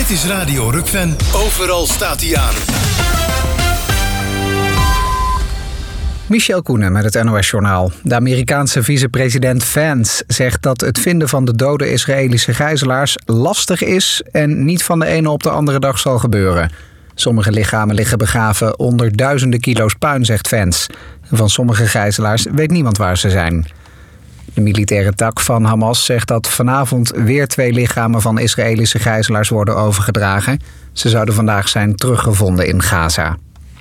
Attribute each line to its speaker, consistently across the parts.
Speaker 1: Dit is Radio Rukven. Overal staat hij aan.
Speaker 2: Michel Koenen met het NOS-journaal. De Amerikaanse vicepresident Vance zegt dat het vinden van de dode Israëlische gijzelaars lastig is en niet van de ene op de andere dag zal gebeuren. Sommige lichamen liggen begraven onder duizenden kilo's puin, zegt Vance. Van sommige gijzelaars weet niemand waar ze zijn. De militaire tak van Hamas zegt dat vanavond weer 2 lichamen van Israëlische gijzelaars worden overgedragen. Ze zouden vandaag zijn teruggevonden in Gaza.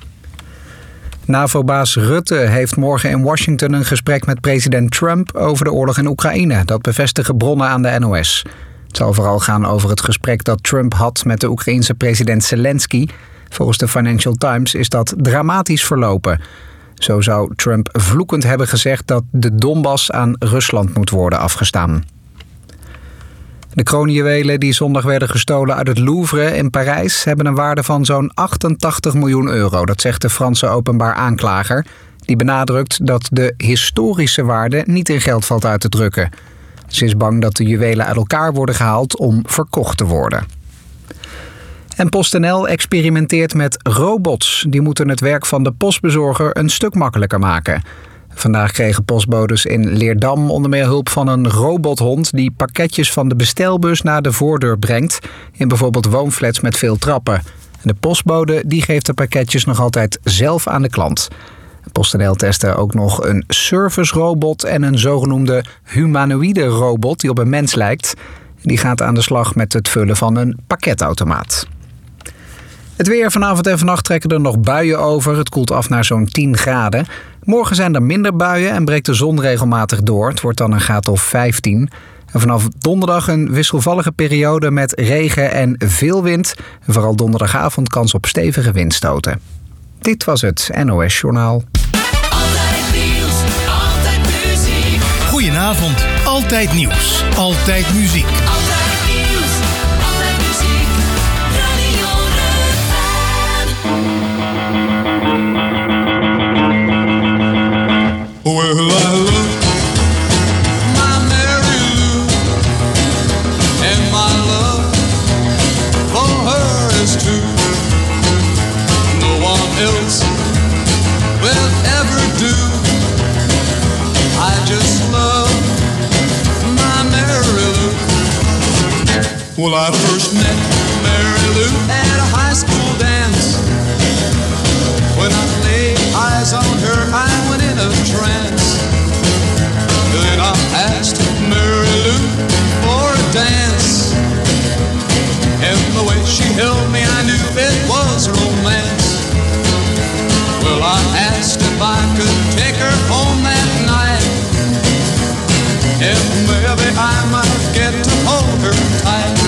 Speaker 2: NAVO-baas Rutte heeft morgen in Washington een gesprek met president Trump over de oorlog in Oekraïne. Dat bevestigen bronnen aan de NOS. Het zal vooral gaan over het gesprek dat Trump had met de Oekraïense president Zelensky. Volgens de Financial Times is dat dramatisch verlopen. Zo zou Trump vloekend hebben gezegd dat de Donbass aan Rusland moet worden afgestaan. De kroonjuwelen die zondag werden gestolen uit het Louvre in Parijs hebben een waarde van zo'n 88 miljoen euro. Dat zegt de Franse openbaar aanklager. Die benadrukt dat de historische waarde niet in geld valt uit te drukken. Ze is bang dat de juwelen uit elkaar worden gehaald om verkocht te worden. En PostNL experimenteert met robots. Die moeten het werk van de postbezorger een stuk makkelijker maken. Vandaag kregen postbodes in Leerdam onder meer hulp van een robothond die pakketjes van de bestelbus naar de voordeur brengt, in bijvoorbeeld woonflats met veel trappen. De postbode die geeft de pakketjes nog altijd zelf aan de klant. PostNL testte ook nog een service-robot en een zogenoemde humanoïde robot die op een mens lijkt. Die gaat aan de slag met het vullen van een pakketautomaat. Het weer: vanavond en vannacht trekken er nog buien over. Het koelt af naar zo'n 10 graden. Morgen zijn er minder buien en breekt de zon regelmatig door. Het wordt dan een graad of 15. En vanaf donderdag een wisselvallige periode met regen en veel wind. En vooral donderdagavond kans op stevige windstoten. Dit was het NOS Journaal.
Speaker 3: Altijd nieuws, altijd muziek.
Speaker 1: Goedenavond. Altijd nieuws. Altijd muziek.
Speaker 3: Altijd nieuws, altijd muziek. Radio
Speaker 4: Well, I love my Mary Lou, and my love for her is true. No one else will ever do. I just love my Mary Lou. Well, I first met Mary Lou at a high school dance. When I laid eyes on her, I went in a trance. Then I asked Mary Lou for a dance. And the way she held me, I knew it was romance. Well, I asked if I could take her home that night. And maybe I might get to hold her tight.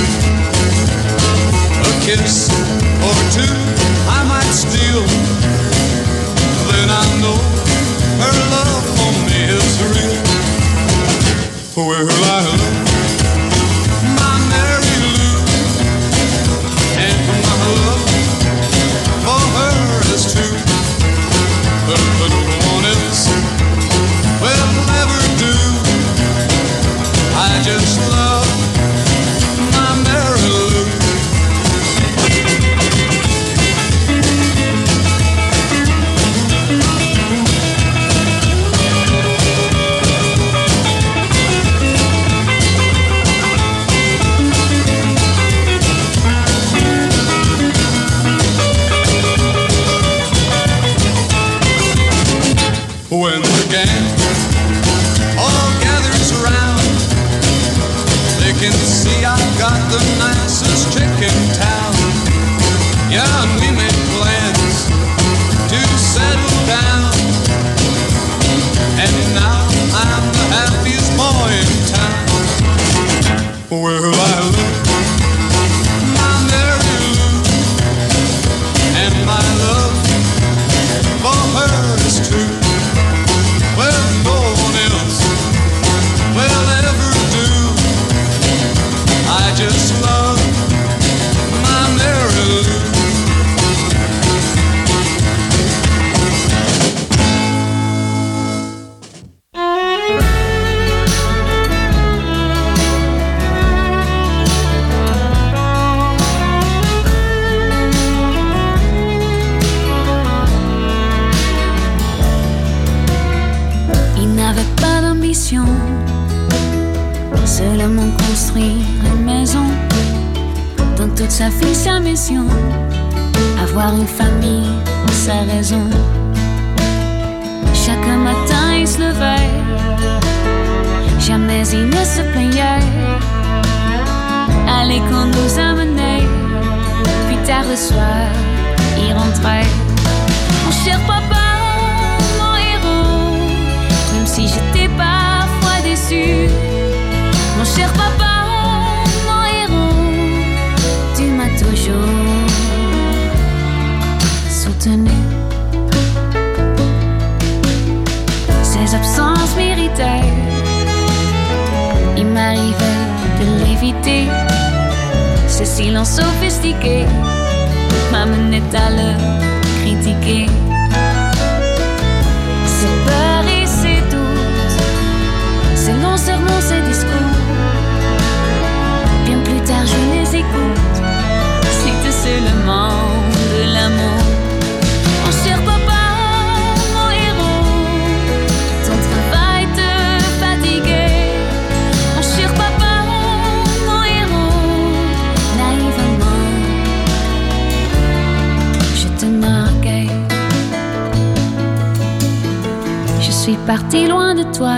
Speaker 4: A kiss or two I might steal. Then I know her love for me is real. Well, I love my Mary Lou, and my love for her is true. But no one else will ever do. I just love my Mary Lou. When the gang all gathers around, they can see I've got the nicest chick in town. Yeah, and we make plans to settle down. And now I'm the happiest boy in town. Well, I love my Mary Lou, and my love for her is true. Well, no one else will ever do. I just love
Speaker 5: toute sa vie, sa mission. Avoir une famille, sa raison. Chaque matin il se levait, jamais il ne se plaignait. À l'école nous amenait, puis tard le soir il rentrait. Mon cher papa, mon héros, même si j'étais parfois déçue. Mon cher papa, mon héros, tu m'as toujours soutenu. Ses absences m'irritaient, il m'arrivait de l'éviter. Ses silences sophistiqués m'amenaient à le critiquer. Ses peurs et ses doutes, ses longs sermons, ses discours, bien plus tard je les écoute. C'était seulement de l'amour. Mon cher papa, mon héros, ton travail te fatiguait. Mon cher papa, mon héros, naïvement je te narguais. Je suis partie loin de toi,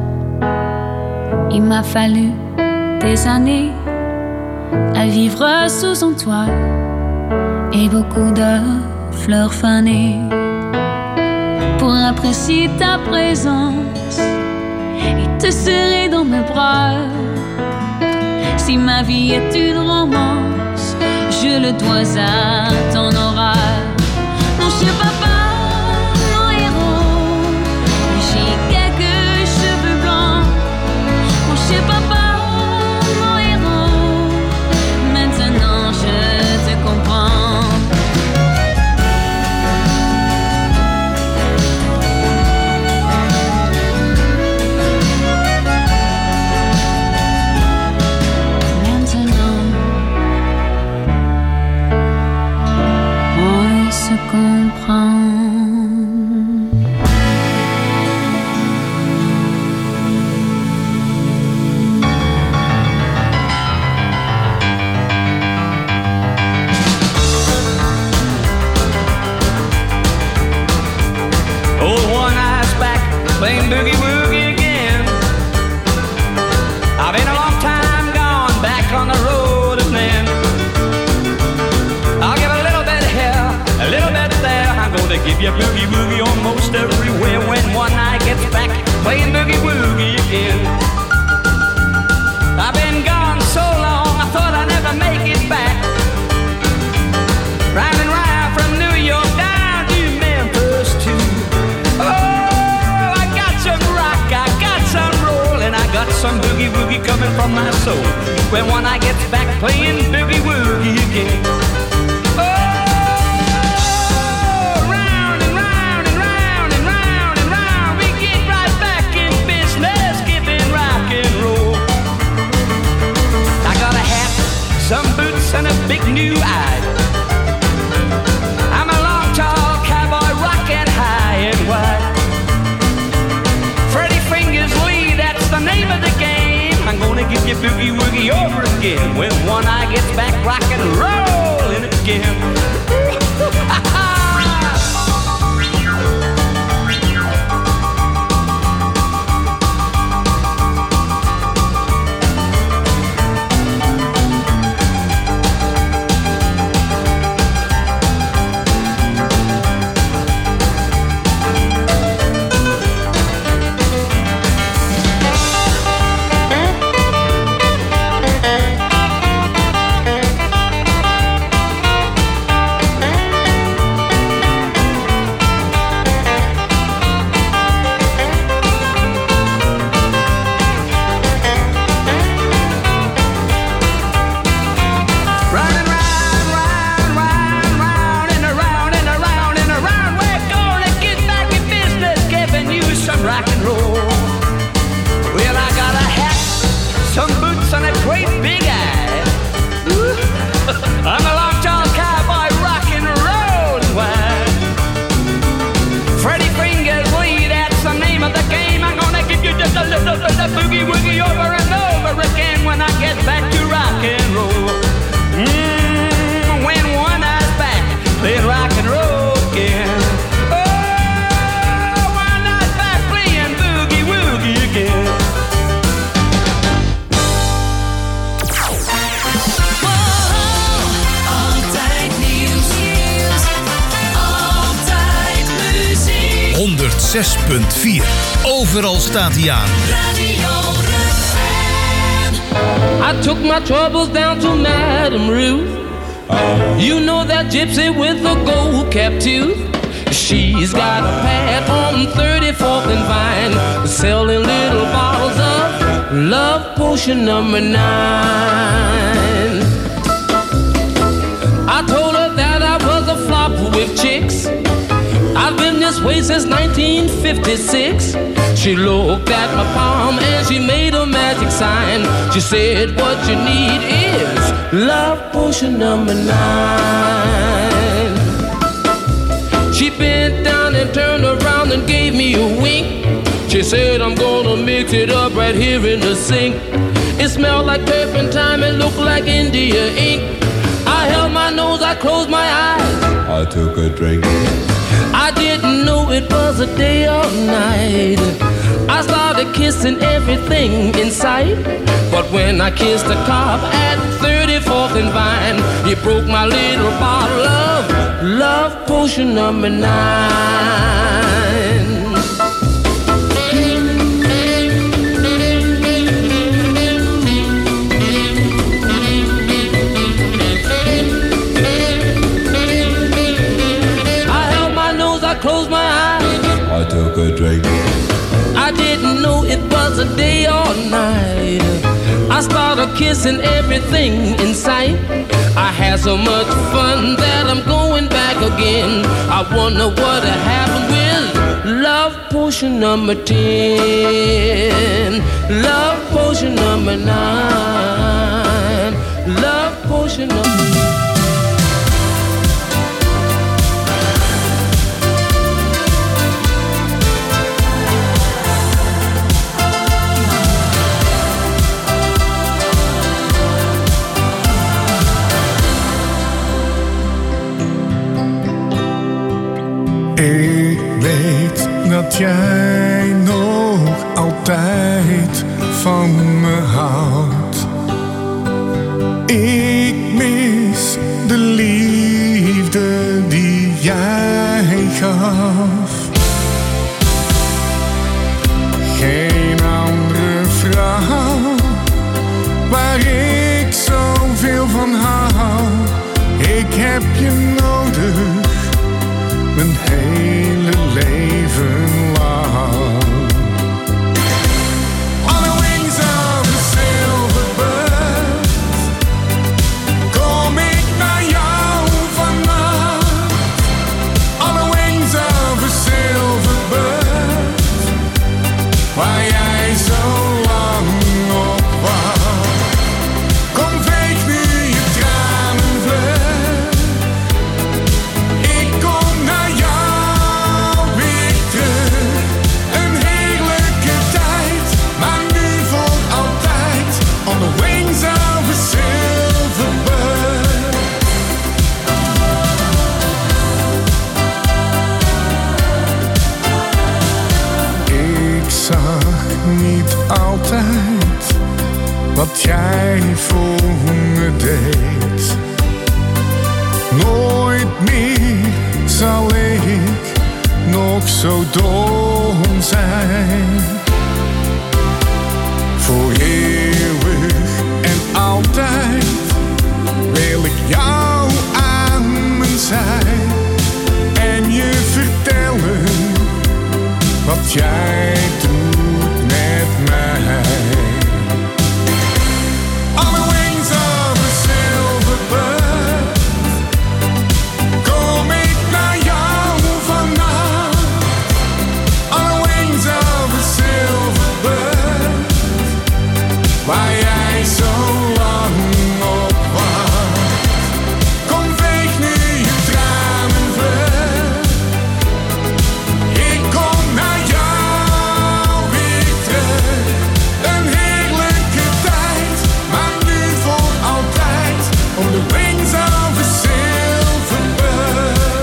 Speaker 5: il m'a fallu des années à vivre sous son toit et beaucoup de fleurs fanées pour apprécier ta présence et te serrer dans mes bras. Si ma vie est une romance, je le dois à ton aura. Mon cher papa, mon héros, j'ai quelques cheveux blancs. Mon cher papa, mon héros, maintenant je te comprends.
Speaker 6: Playing boogie woogie again. I've been a long time gone back on the road again. I'll give a little bit here, a little bit there. I'm gonna give you boogie woogie almost everywhere. When one night gets back, playing boogie woogie again. I've been gone so long, I thought I'd never make it back. Riding round from New York down to Memphis too. I got some boogie woogie coming from my soul. When one night gets back playing boogie woogie again. Oh, round and round and round and round and round, we get right back in business, giving rock and roll. I got a hat, some boots, and a big new eye. I'm a long, tall cowboy, rockin' high and wide. Freddie Fingers Lee, that's the name of the game. I'm gonna give you boogie woogie over again when one eye gets back rockin' and rollin' again.
Speaker 1: 106.4. Overal staat hij aan.
Speaker 3: Radio Ruud.
Speaker 6: I took my troubles down to Madame Ruth. You know that gypsy with the gold cap tooth. She's got a pad on 34th and Vine, selling little bottles of love potion number 9. I told her that I was a flop with chicks. I've been this way since 1956. She looked at my palm and she made a magic sign. She said, what you need is love potion number 9. She bent down and turned around and gave me a wink. She said, I'm gonna mix it up right here in the sink. It smelled like turpentine and looked like India ink. I held my nose, I closed my eyes.
Speaker 4: I took a drink.
Speaker 6: I didn't know it was a day or night. I started kissing everything in sight. But when I kissed the cop at 34th and Vine, he broke my little bottle of love potion number 9. Closed my eyes.
Speaker 4: I took a drink.
Speaker 6: I didn't know it was a day or night. I started kissing everything in sight. I had so much fun that I'm going back again. I wonder what happened with love potion number 10. Love potion number 9. Love potion number 9.
Speaker 7: Ik weet dat jij nog altijd van me houdt. Ik mis de liefde die jij gaf. Geen andere vrouw waar ik zoveel van hou. Ik heb je nodig. Mijn hele leven lang. On the wings of a silver bird kom ik naar jou vannacht. On the wings of a silver bird waar jij zo lang op wacht. Kom veeg nu je tranen vlug. Ik kom naar jou weer terug. Een heerlijke tijd, maar nu voor altijd. On the wings of a silver bird. Ik zag niet altijd wat jij voor me deed. Nooit meer zal ik nog zo dom zijn. Voor eeuwig en altijd wil ik jou aan mijn zij. En je vertellen wat jij doet met mij. On the wings of a silver bird kom ik naar jou vannacht. On the wings of a silver bird waar jij zo lang op wacht. Kom veeg nu je tranen vlug. Ik kom naar jou weer terug. Een heerlijke tijd, maar nu voor altijd. On the wings of a silver bird.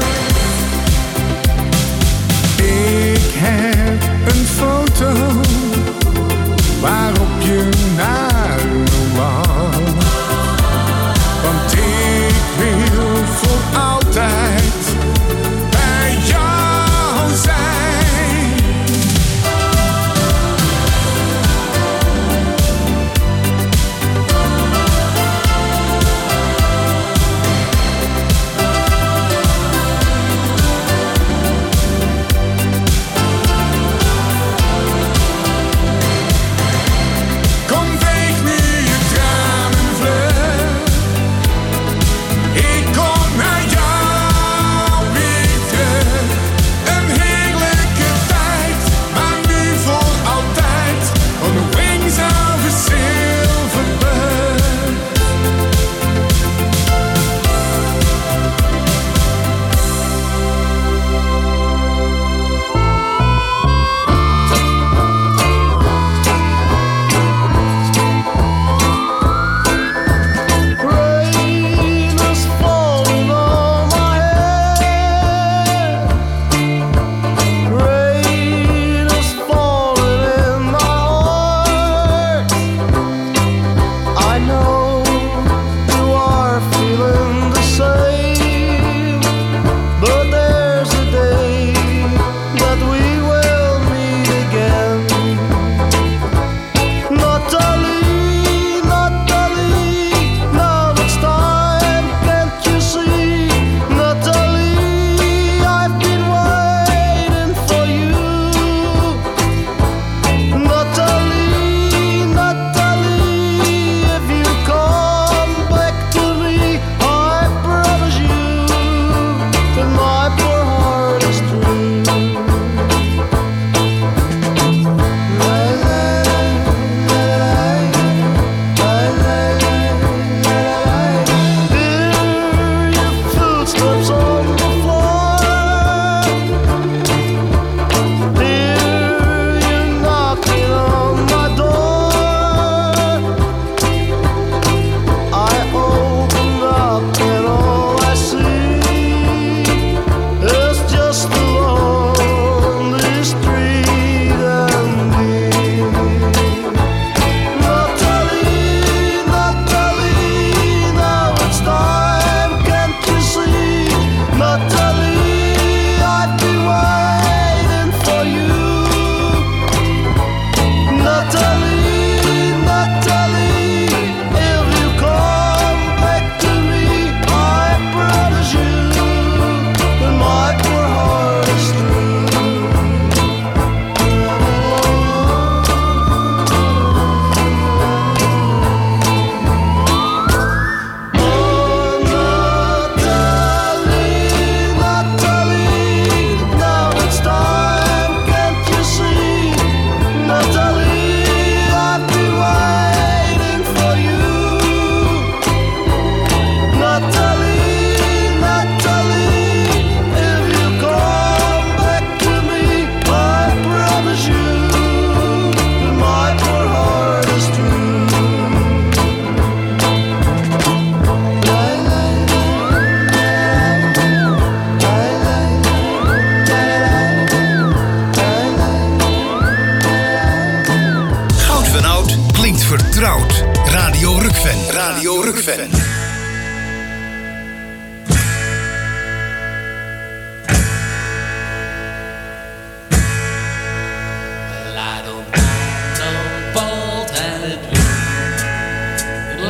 Speaker 7: Ik heb een foto waarop je naar me wou. Want ik wil voor altijd bij jou zijn.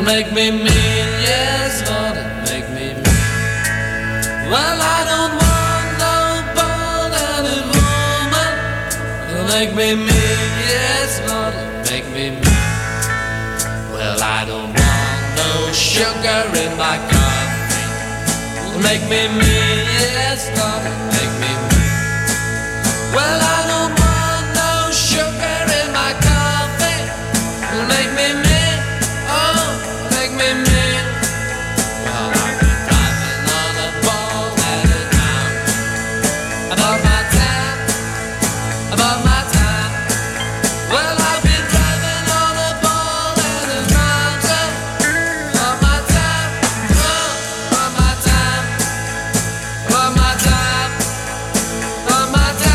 Speaker 3: make me mean, yes, Lord, it'll make me mean. Well, I don't want no bald-headed woman. It'll make me mean, yes, Lord, it'll make me mean. Well, I don't want no sugar in my coffee. It'll make me mean, yes, Lord, it'll make me mean. Well, I don't want no sugar in my coffee. It'll make me mean, oh, make me mean. Well, I've been driving on a bald-headed town. Above my time, above my time. Well, I've been driving on a bald-headed mountain. Above my time, oh, above my time. Above my time, above my time.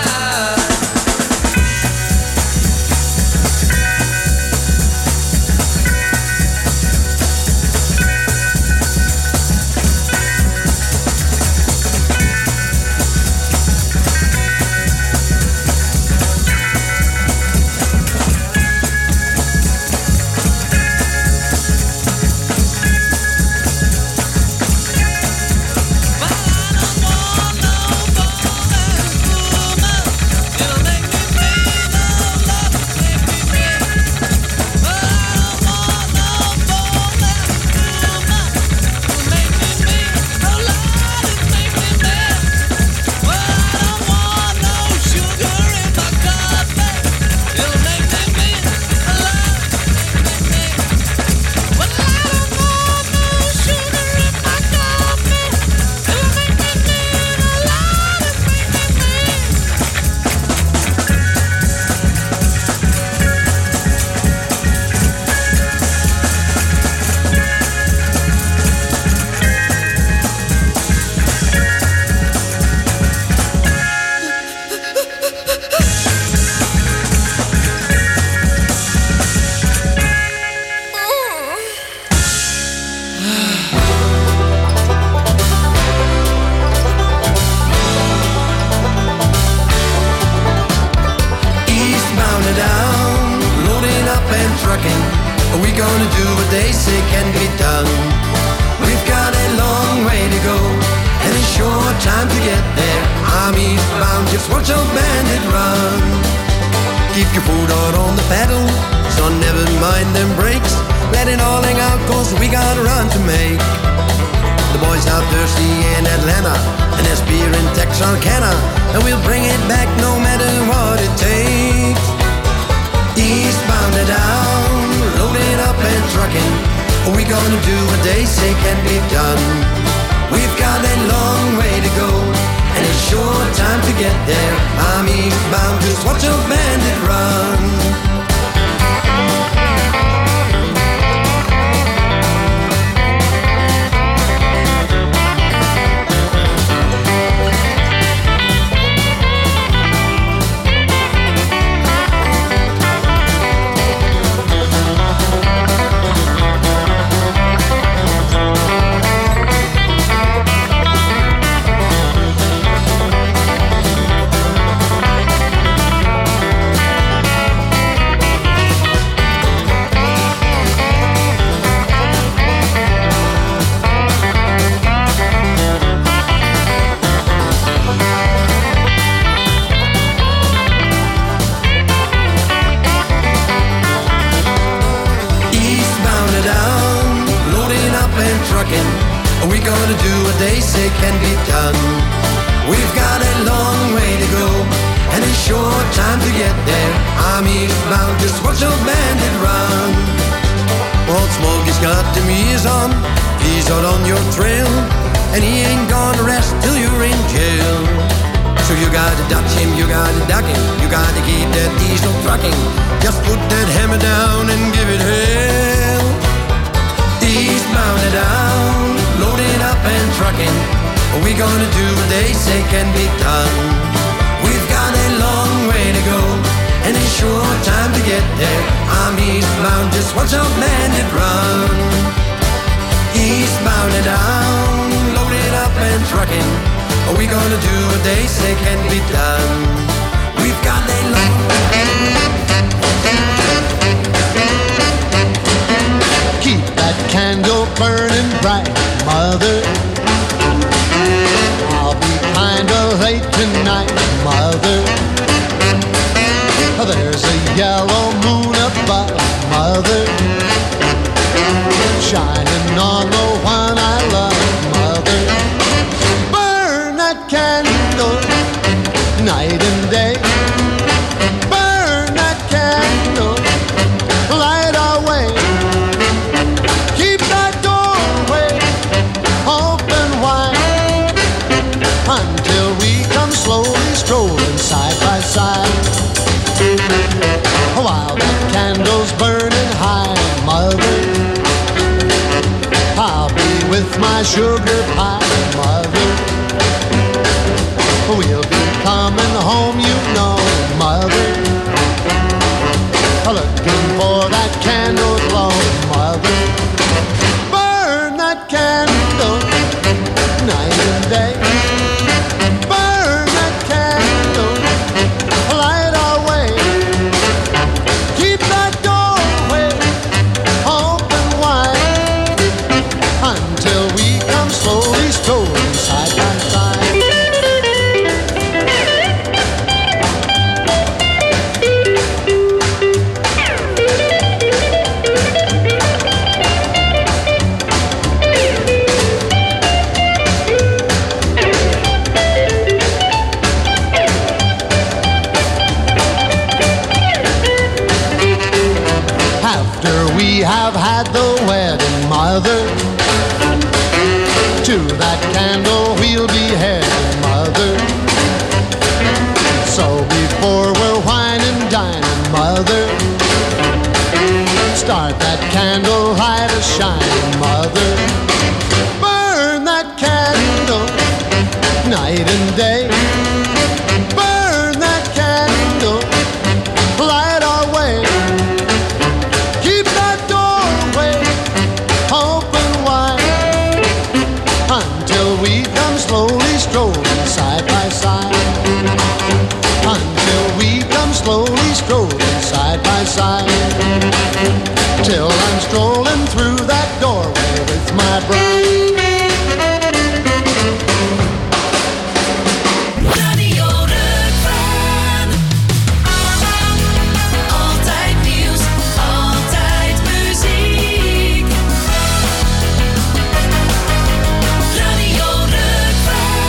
Speaker 8: Eastbound and down, loading up and trucking. Are we gonna do what they say can be done? We've got a long way to go and a short time to get there. I'm eastbound, just watch a bandit run. Keep your foot out on the pedal, so never mind them brakes. Let it all hang out, cause we got a run to make. The boys are thirsty in Atlanta, and there's beer in Texarkana, and we'll bring it back no matter what it takes. Eastbound and down, loading up and trucking. Are we gonna do what they say can be done? We've got a long way to go and a short time to get there. I'm eastbound, just watch a bandit run. Are we gonna do what they say can be done? We've got a long way to go and a short time to get there. I'm eastbound, just watch a bandit run. Old Smokey's got the ears on, he's out on your trail, and he ain't gonna rest till you're in jail. So you gotta dodge him, you gotta duck him, you gotta keep that diesel trucking. Just put that hammer down and give it hell. Eastbound and down, loading up and trucking. Are we gonna do what they say can be done? We've got a long way to go and a short time to get there. I'm eastbound, just watch a bandit run. Eastbound and down, loading up and trucking. Are we gonna do what they say can be done? We've got a long keep that
Speaker 9: Mother. I'll be kinda late tonight, Mother. There's a yellow moon above, Mother, shining on the one I love, Mother. Burn that candle night and day. Burn that candle, light our way. Keep that doorway open wide until we come slowly strolling side by side. While that candle's burning high, Mother, I'll be with my sugar pie, Mother. We'll be coming home, you know, Mother, looking for that candle glow, Mother. Burn that candle night and day. Burn that candle, light our way. Keep that doorway open wide until we come slowly strolling side by side. After we have had the wedding, Mother, to that candle we'll be heading, Mother. So before we're whining, dining, Mother, start that candle light a shining, Mother. Burn that candle night and day. Burn that candle, light our way. Keep that doorway open wide until we come slowly strolling side by side. Until we come slowly strolling side by side. Till I'm strolling through that doorway with my bride.
Speaker 3: Radio Rukvan. Altijd nieuws, altijd muziek. Radio Rukvan.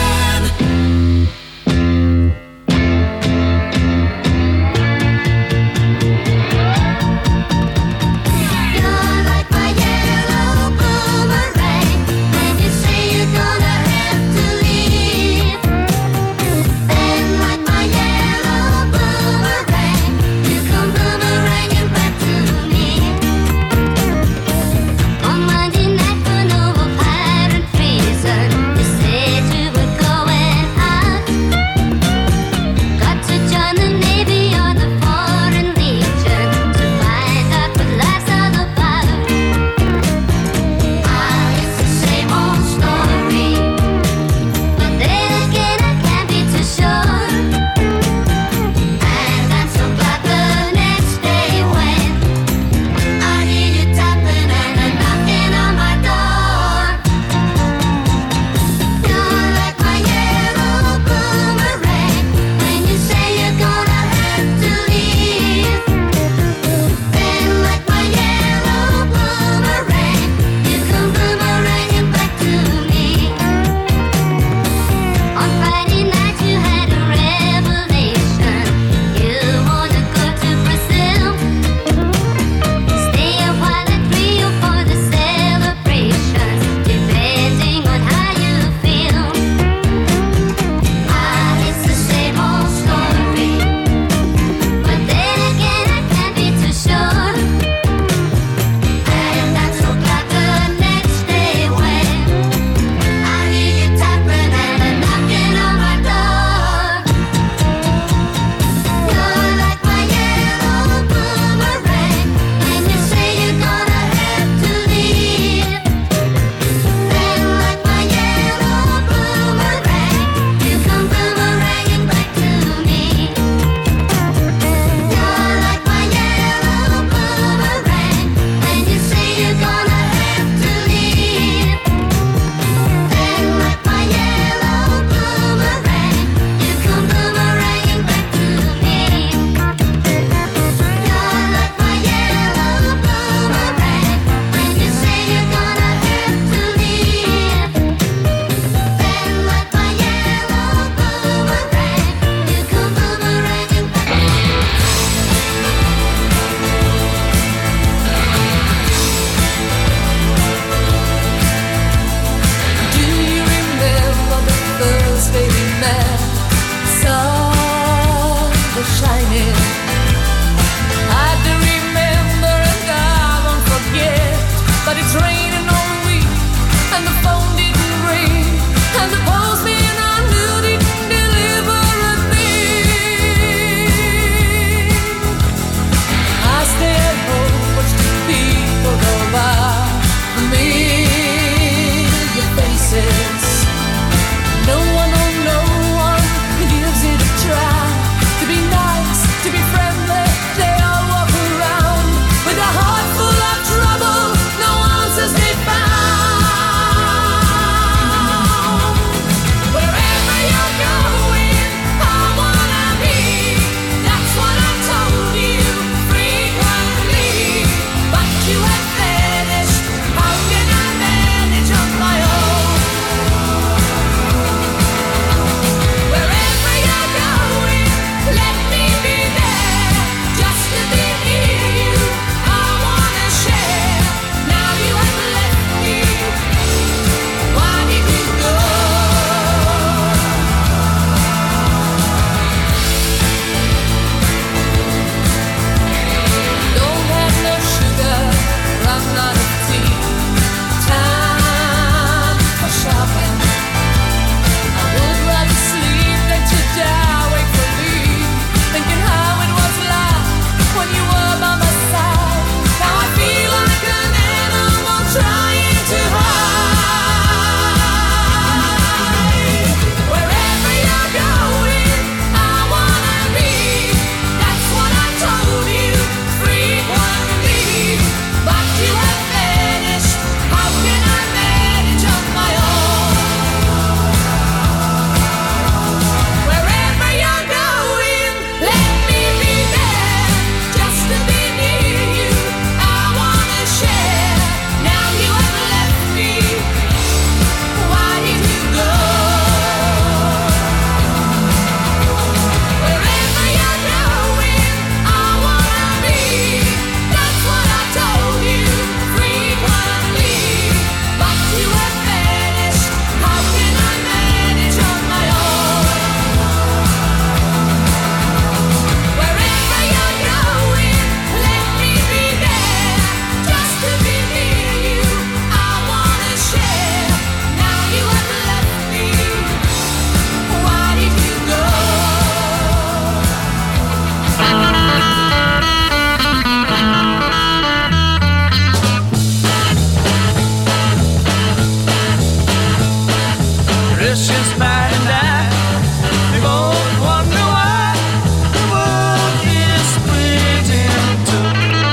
Speaker 6: Russians fight and die. We both wonder why the world is split in two.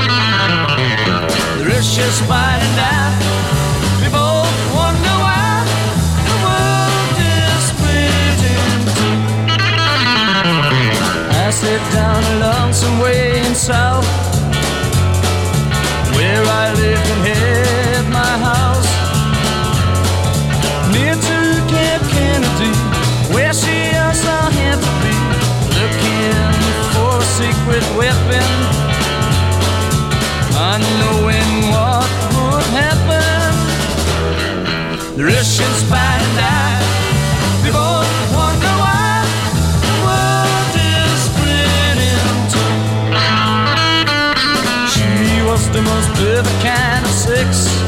Speaker 6: The Russians fight and die. We both wonder why the world is split in two. I sit down a lonesome way in south, where I live and had my house, near to Camp Kennedy, where she also had to be, looking for a secret weapon, unknowing what would happen. The Russians fight and die. We both wonder why the world is split in two. She was the most perfect kind of sex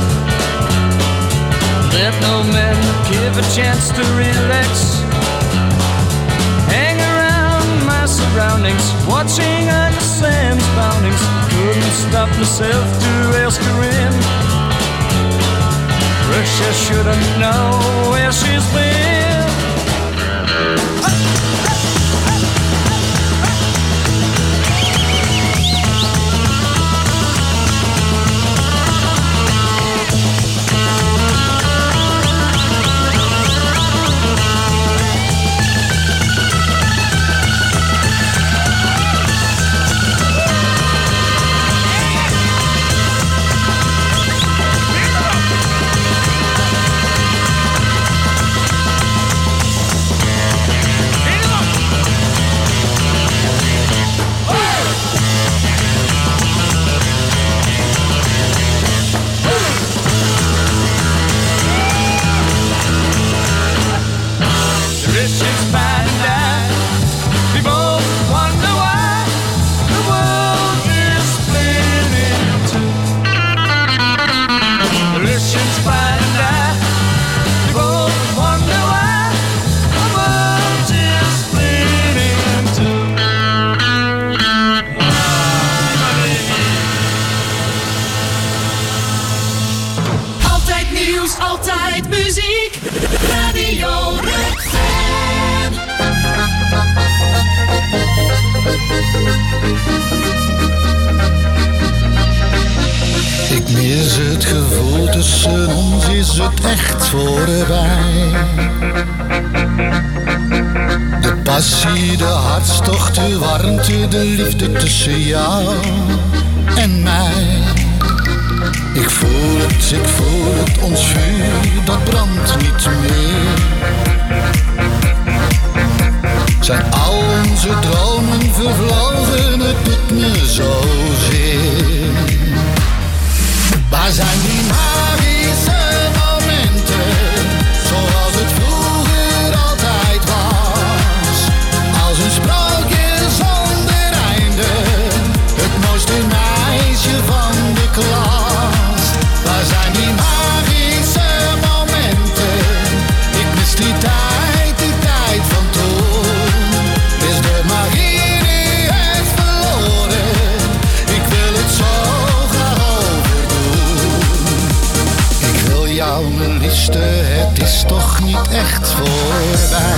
Speaker 6: that no man would give a chance to relax. Hang around my surroundings, watching Uncle Sam's boundings. Couldn't stop myself to ask her in. Russia shouldn't know where she's been.
Speaker 10: Altijd muziek, Radio Redfern.
Speaker 9: Ik mis het gevoel tussen ons, is het echt voorbij. De passie, de hartstocht, de warmte, de liefde tussen jou en mij. Ik voel het, ons vuur, dat brandt niet meer. Zijn al onze dromen vervlogen, het doet me zozeer. Waar zijn die magische momenten, zoals het vroeger altijd was? Als een sprookje zonder einde, het mooiste meisje van de klas. Waar zijn die magische momenten? Ik mis die tijd van toen. Is de magie nu echt verloren? Ik wil het zo graag overdoen. Ik wil jou, mijn liefste, het is toch niet echt voorbij.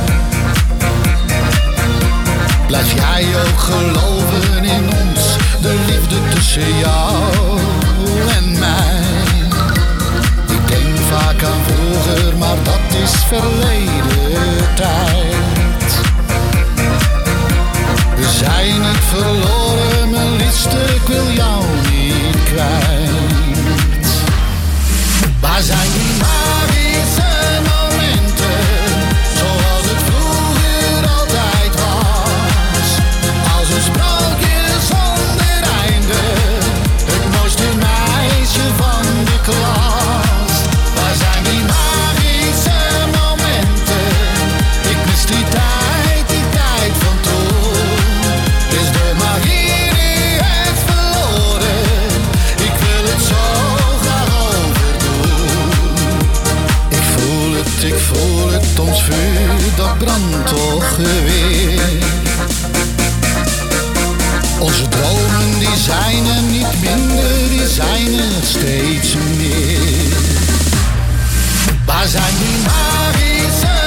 Speaker 9: Blijf jij ook geloven in ons, de liefde tussen jou en mij. Ik denk vaak aan vroeger, maar dat is verleden tijd. We zijn niet verloren, mijn liefste, ik wil jou niet kwijt. Waar zijn die magische momenten, zoals het vroeger altijd was? Als een sprookje zonder einde, het mooiste meisje van de klas. Waar zijn die magische momenten? Ik mis die tijd van toen. Is de magie nu echt verloren? Ik wil het zo graag overdoen. Ik voel het, ons vuur, dat brandt toch weer. Onze dromen die zijn er niet minder, die zijn er steeds meer. Waar zijn die magische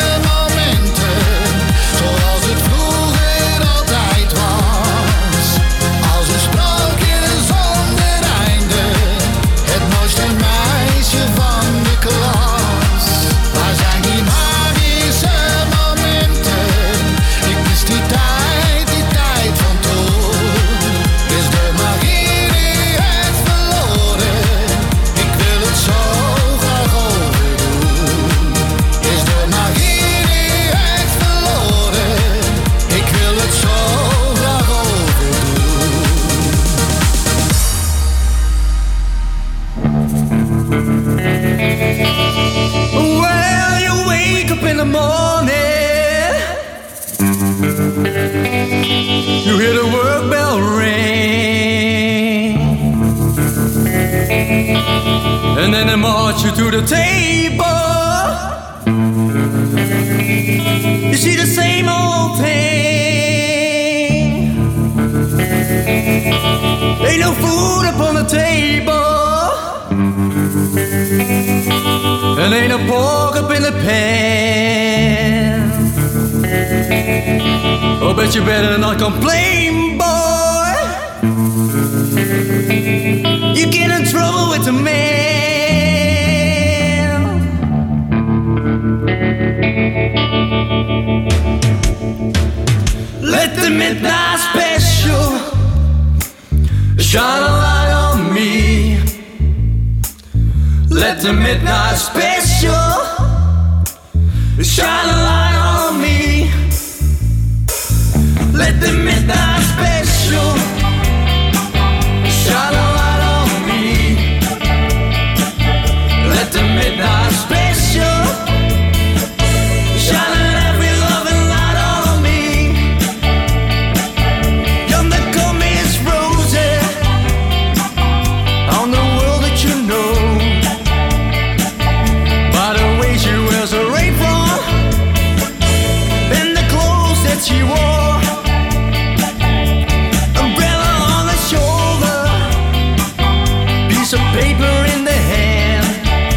Speaker 3: in the morning, you hear the work bell ring, and then they march you to the table. You see the same old thing. Ain't no food upon the table, and ain't no pork up in the pan. Oh, bet you better not complain, boy. You get in trouble with the man. Let the midnight special shine a light on me. Let the midnight special shine a light on me. Let the midnight special shine a light on me. Let the midnight special shine every loving light on me. Yonder come Miss Rosie on the world that you know. By the way she wears her apron and the clothes that she wore. Umbrella on the shoulder, piece of paper in the hand.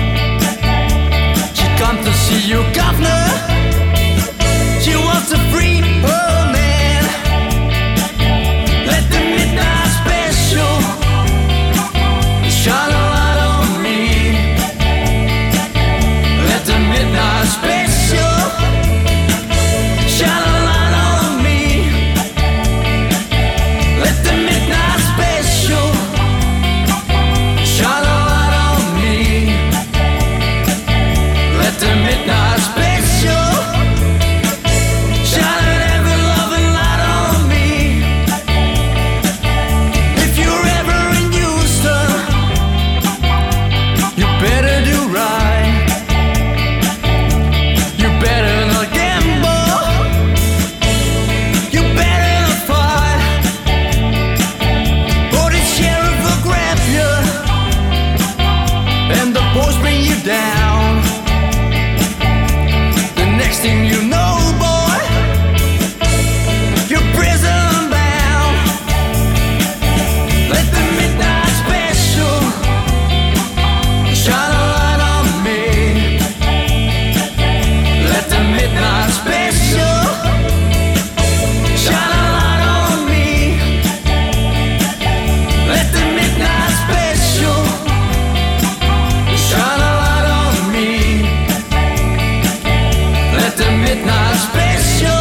Speaker 3: She come to see you, governor. She wants to free her man. Let the midnight special shine a light on me. Let the midnight special shine a light on me. Let the midnight special shine a light on me. Let the midnight special shine every loving light on me. If you're ever in Houston, you better do right. You better not gamble. You better not fight, or the sheriff will grab you and the boys bring you down. The next thing you know, boy, you're prison bound. Let the midnight special shine a light on me. Let the midnight special shine a light on me. Let the midnight special shine a light on me. Let the midnight special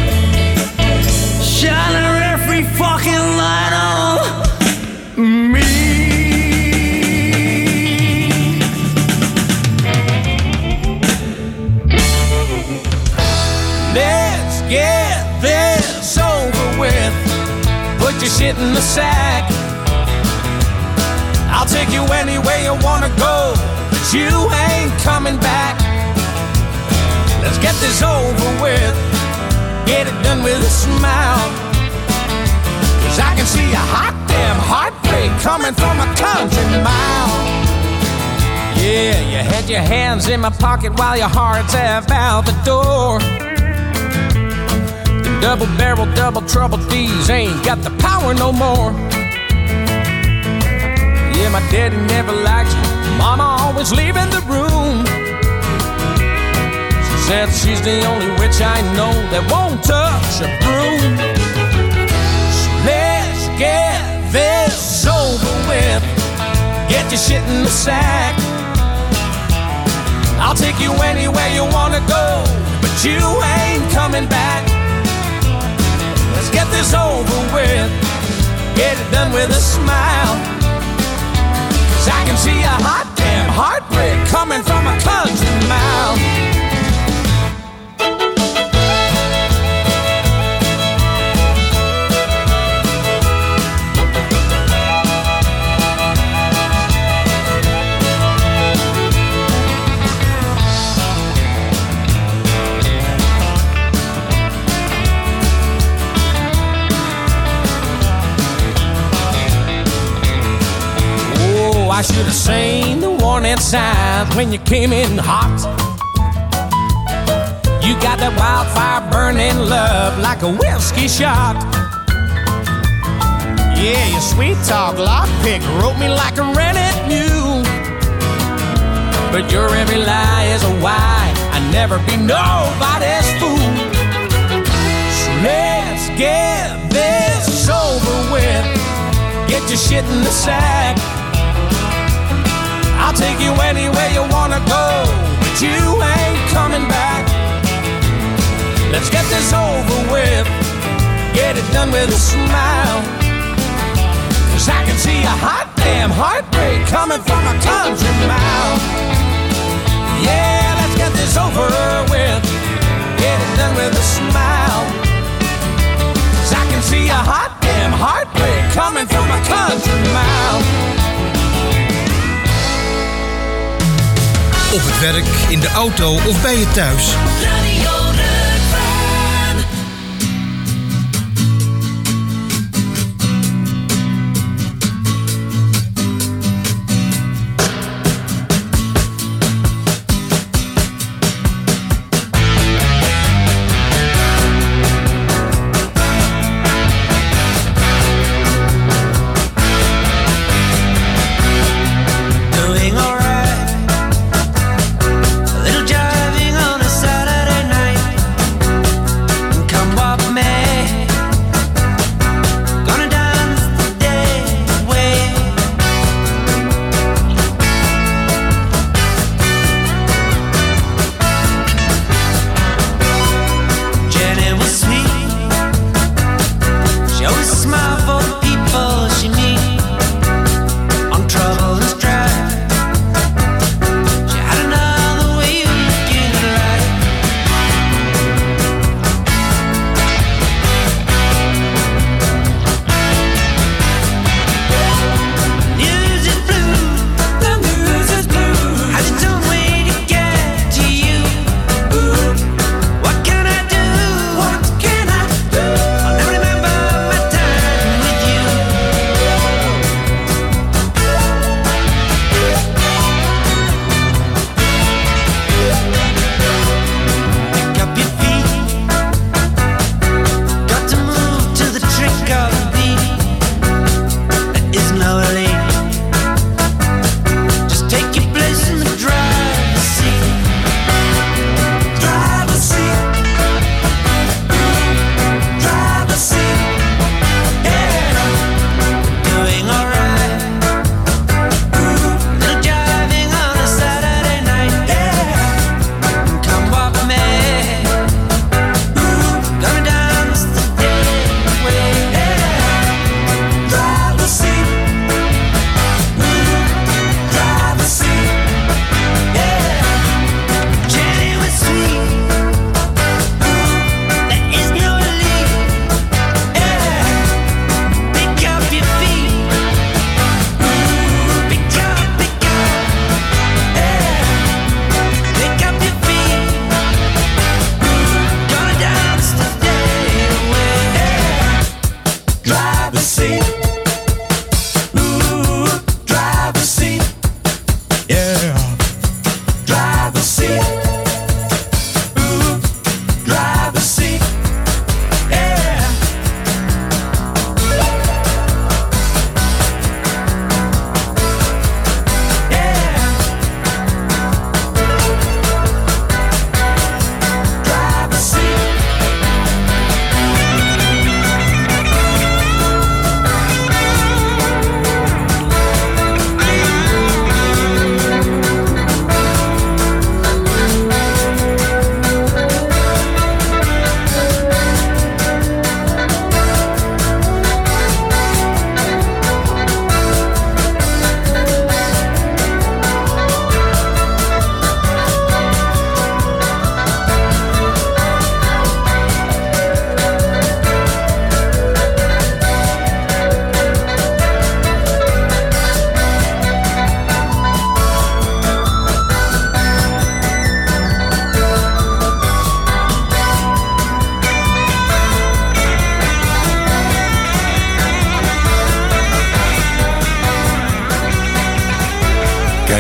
Speaker 3: shine every fucking light on me.
Speaker 6: Let's get this over with. Put your shit in the sack. I'll take you anywhere you wanna go, but you ain't coming back. Let's get this over with. Get it done with a smile. 'Cause I can see a hot damn heartbreak coming from a country mile. Yeah, you had your hands in my pocket while your heart's half out the door. The double barrel, double trouble D's ain't got the power no more. Yeah, my daddy never liked you. Mama always leaving the room. She said she's the only witch I know that won't touch a broom. So let's get this over with. Get your shit in the sack. I'll take you anywhere you wanna go, but you ain't coming back. Let's get this over with. Get it done with a smile. 'Cause I can see a hot damn heartbreak coming from a country mile. I should have seen the warning signs when you came in hot. You got that wildfire burning love like a whiskey shot. Yeah, your sweet talk lockpick wrote me like a rented mule. But your every lie is a why. I never be nobody's fool. So let's get this over with. Get your shit in the sack. I'll take you anywhere you wanna go, but you ain't coming back. Let's get this over with. Get it done with a smile. 'Cause I can see a hot damn heartbreak coming from a country mile. Yeah, let's get this over with. Get it done with a smile. 'Cause I can see a hot damn heartbreak coming from a country mile.
Speaker 1: Op het werk, in de auto of bij je thuis.
Speaker 10: Radio Rukvan.
Speaker 11: Doing alright. A little driving on a Saturday night.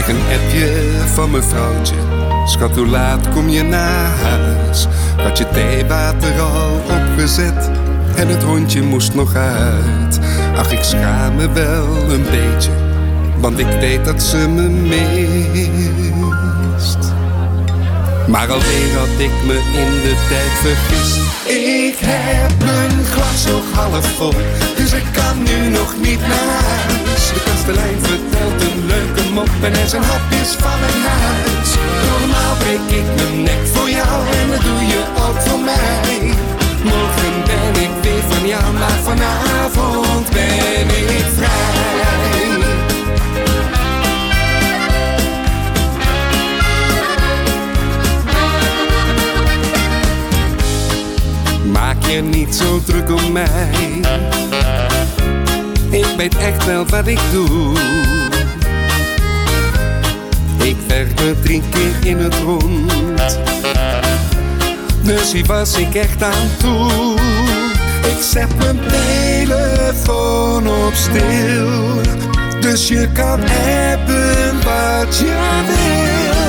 Speaker 11: Krijg een appje van mijn vrouwtje. Schat, hoe laat kom je naar huis? Had je theewater al opgezet en het hondje moest nog uit. Ach, ik schaam me wel een beetje, want ik weet dat ze me mist. Maar alweer had ik me in de tijd vergist. Ik heb mijn glas nog half vol, dus ik kan nu nog niet naar huis. De kastelein vertelt een leuke mop en er zijn hapjes van mijn huis. Normaal breek ik mijn nek voor jou en dat doe je ook voor mij. Morgen ben ik weer van jou, maar vanavond ben ik vrij. Maak je niet zo druk om mij. Ik weet echt wel wat ik doe. Ik werk me 3 keer in het rond, dus hier was ik echt aan toe. Ik zet mijn telefoon op stil, dus je kan appen wat je wil.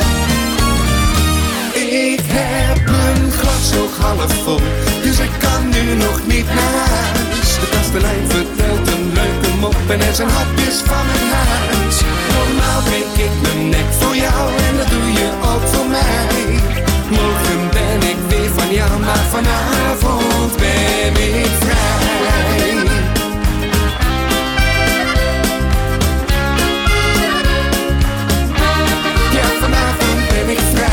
Speaker 11: Ik heb mijn glas nog half vol, dus ik kan nu nog niet naar huis. De kastelein vertelt een leuke mop en er zijn hapjes van mijn huis. Normaal breek ik mijn nek voor jou en dat doe je ook voor mij. Morgen ben ik weer van jou, maar vanavond ben ik vrij. Ja, vanavond ben ik vrij.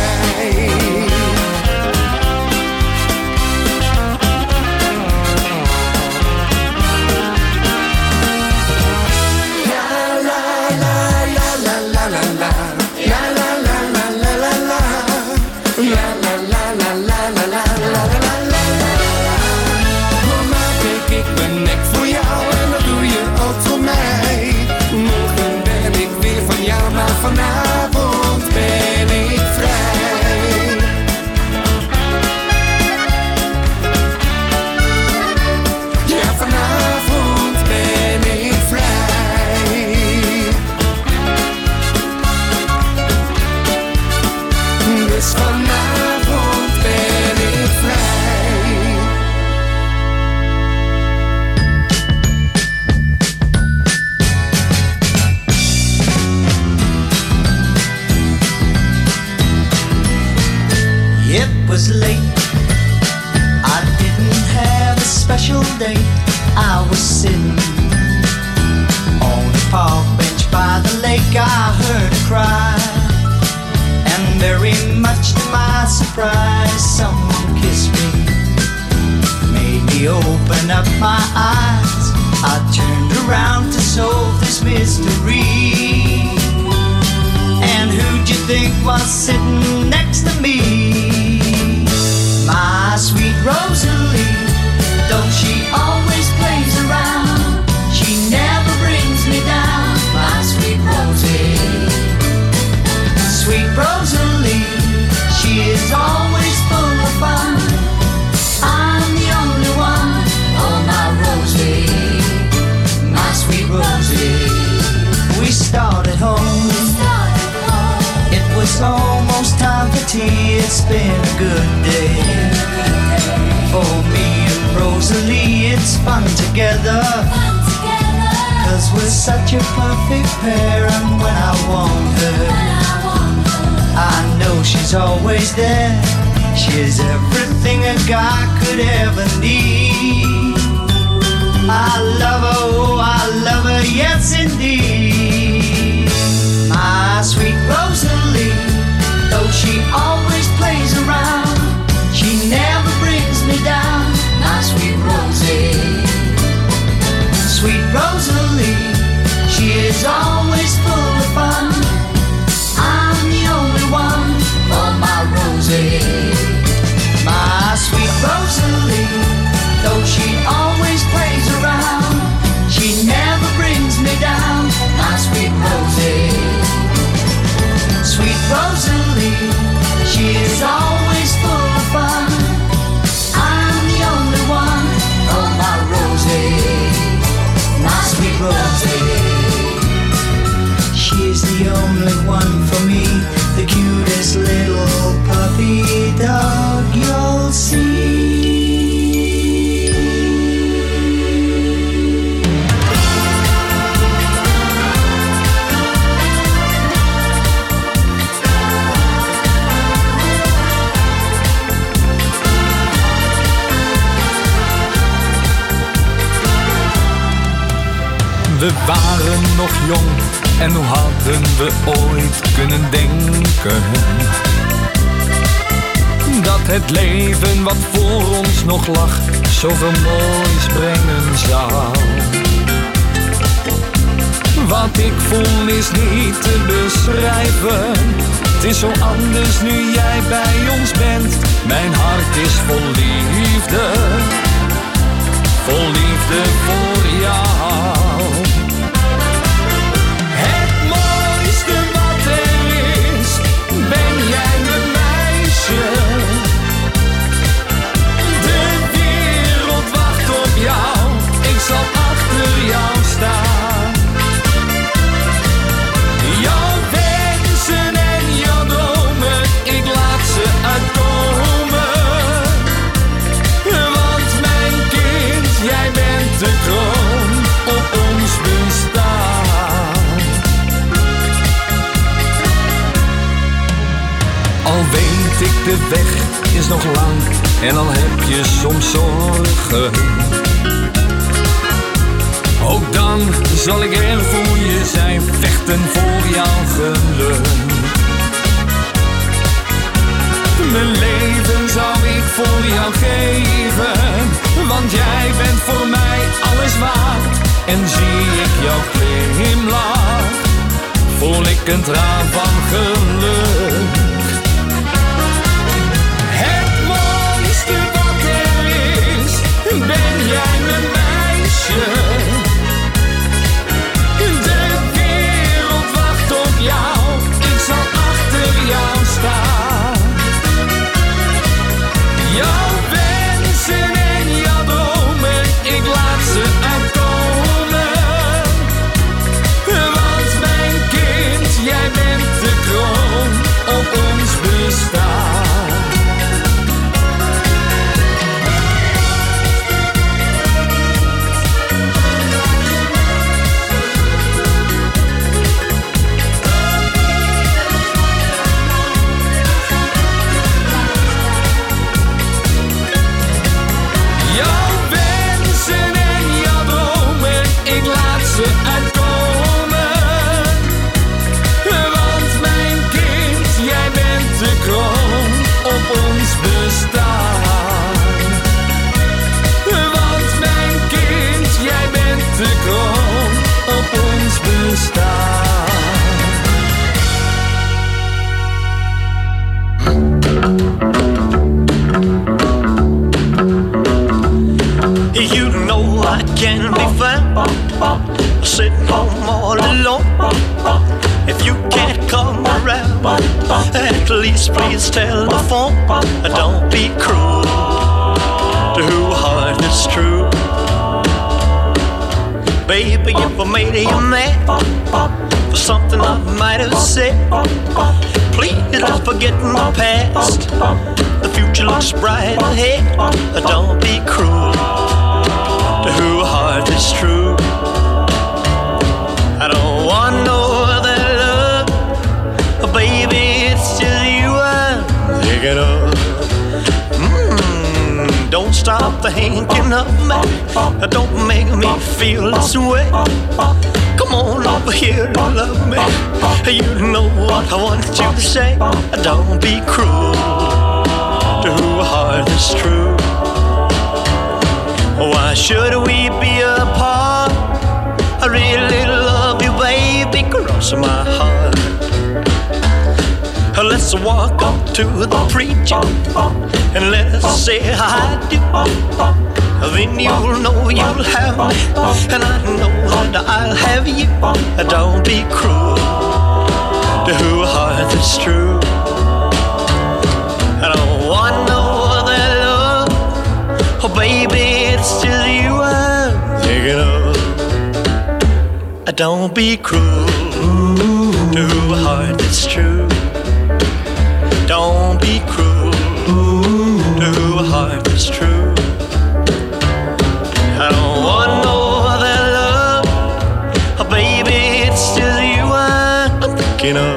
Speaker 11: Vanavond ben ik vrij. Ja, vanavond ben ik vrij. Dus vanavond ben ik vrij.
Speaker 12: It was late, I didn't have a special day. I was sitting on the park bench by the lake. I heard a cry, and very much to my surprise, someone kissed me, made me open up my eyes. I turned around to solve this mystery. And who'd you think was sitting next to me? My sweet Rosalie, though she always plays around, she never brings me down. My sweet Rosie, sweet Rosalie, she is always full of fun. I'm the only one, oh my Rosie, my sweet Rosie. We started home, it was almost time for tea. It's been a good day for me and Rosalie. It's fun together, 'cause we're such a perfect pair. And when I want her, I know she's always there. She's everything a guy could ever need. I love her, oh I love her, yes indeed. My sweet Rosalie, though she always plays around, she never brings me down. My sweet Rosie, sweet Rosalie, she is always full of fun. I'm the only one, oh my Rosie, my sweet Rosalie, though she always plays around, she never brings me down. My sweet Rosie,
Speaker 13: We waren nog jong en hoe hadden we ooit kunnen denken dat het leven wat voor ons nog lag zoveel moois brengen zou. Wat ik voel is niet te beschrijven. Het is zo anders nu jij bij ons bent. Mijn hart is vol liefde voor jou. Het mooiste wat er is, ben jij mijn meisje. De wereld wacht op jou, ik zal achter jou staan. Jouw wensen en jouw dromen, ik laat ze uitkomen. Want mijn kind, jij bent de kroon op ons bestaan. Al weet ik de weg is nog lang en al heb je soms zorgen, ook dan zal ik er voor je zijn, vechten voor jouw geluk. Mijn leven zou ik voor jou geven, want jij bent voor mij alles waard. En zie ik jouw glimlach, voel ik een traan van geluk. Het mooiste wat er is, ben jij mijn meisje. De wereld wacht op jou, ik zal achter jou staan. Jouw wensen en jouw dromen, ik laat ze uitkomen. Want mijn kind, jij bent de kroon op ons bestaan.
Speaker 14: You know I can't be found sitting home all alone. If you can't come around, at least please telephone. Don't be cruel to who heart is true. Baby, if I made you mad for something I might have said, please let's forget the past. The future looks bright ahead. Don't be cruel to who heart is true. I don't want no other love, baby, it's just you I'm thinking of. Don't stop thinking of me, don't make me feel this way. Come on over here and love me, you know what I want you to say. Don't be cruel to who heart is true. Why should we be apart? I really love you, baby, cross my heart. Let's walk up to the preacher and let's say I do. Then you'll know you'll have me, and I know that I'll have you. Don't be cruel to who heart is true. I don't want no other love, oh baby, it's just you I'm thinking of. Don't be cruel to who heart is true. Don't be cruel to who heart is true. I don't want no other love, oh baby, it's just you I'm thinking of.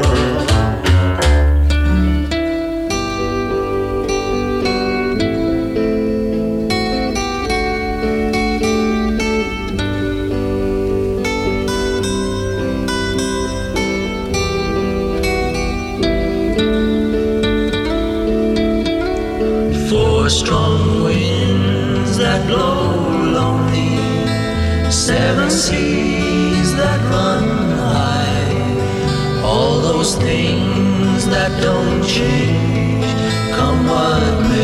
Speaker 3: or strong winds that blow lonely, 7 seas that run high, all those things that don't change, come what may.